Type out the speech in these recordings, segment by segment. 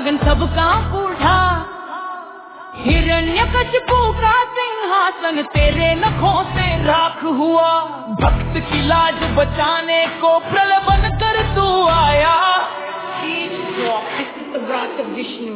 गगन सबका बूढ़ा, हिरण्यकशिपु का सिंहासन तेरे नखों से राख हुआ। भक्त की लाज बचाने को प्रलोभन कर तू आया। विष्णु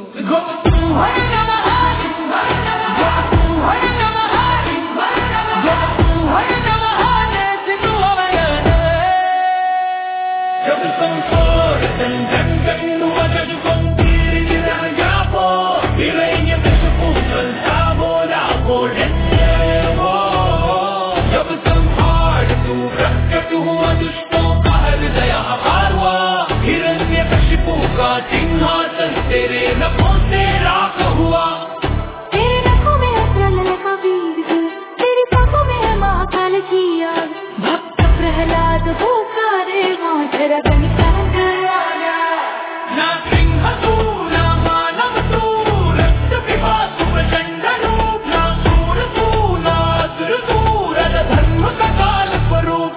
सिंहासन तेरे नखों से राख हुआ। तेरे नखों में अस्त्र का वीर, तेरी सांसों में है महाकाल की आग। भक्त प्रहलाद पुकारे वहाँ तेरा गणिकांत आया। ना सिंह तू ना मानव तू, रक्त पिपासु प्रचंड रूप, ना सूर तू ना असुर तू, धर्म का काल स्वरूप।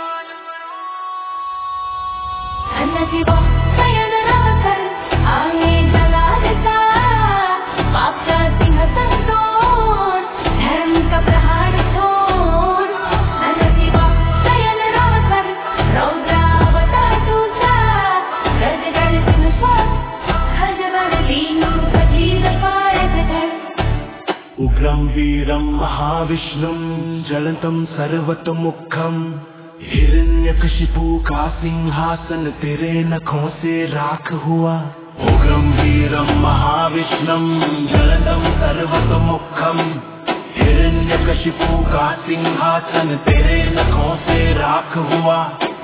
शिवा शयन रावकर आए जलालता, पाप का सिंह संतोर, धर्म का प्रहार छोड़। शिवा शयन रावकर रौद्रावतार दूता, गज गज सिंह श्वास हजबर लीनु कजीर पायक धर। उग्रं वीरं महाविष्णुं ज्वलन्तं सर्वतोमुखं, हिरण्यकशिपु का सिंहासन तेरे नखों से राख हुआ। उग्रं वीरं महाविष्णुं ज्वलन्तं सर्वतोमुखं, हिरण्यकशिपु का सिंहासन तेरे नखों से राख हुआ।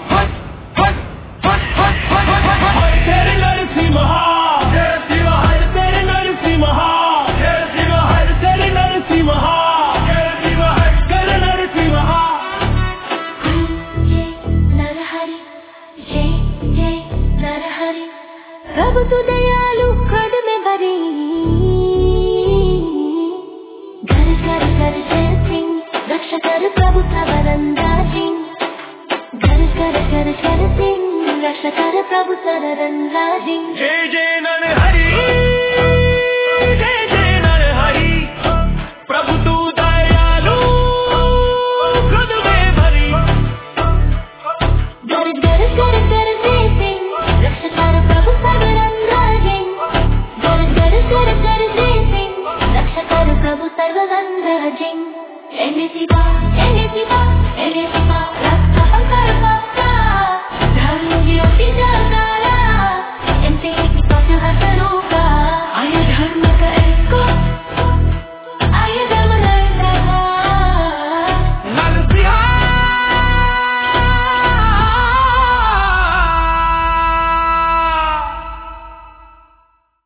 तेरे नरसिंह तेरे नरसिंह तेरे नरसिंह प्रभु तू दयालु खड में भरी, घर घर कर जय सिंह रक्षा कर प्रभु सरंदाजी। घर घर कर जय सिंह रक्षा कर प्रभु सरंदाजी। जय जय नरहरि, जय जय नरहरि, प्रभु तू दयालु खड में भरी। घर घर कर जय सिंह रक्षा कर प्रभु सरंदाजी। घर घर कर जय सिंह रक्षा कर प्रभु सर्वगंधाजी। जय शिवा